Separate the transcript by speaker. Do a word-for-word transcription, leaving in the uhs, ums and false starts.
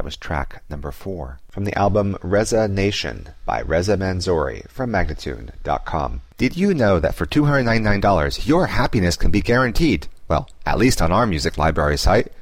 Speaker 1: was track number four from the album Reza Nation by Reza Manzouri from Magnatune dot com. Did you know that for two hundred ninety-nine dollars your happiness can be guaranteed? Well, at least on our music library site.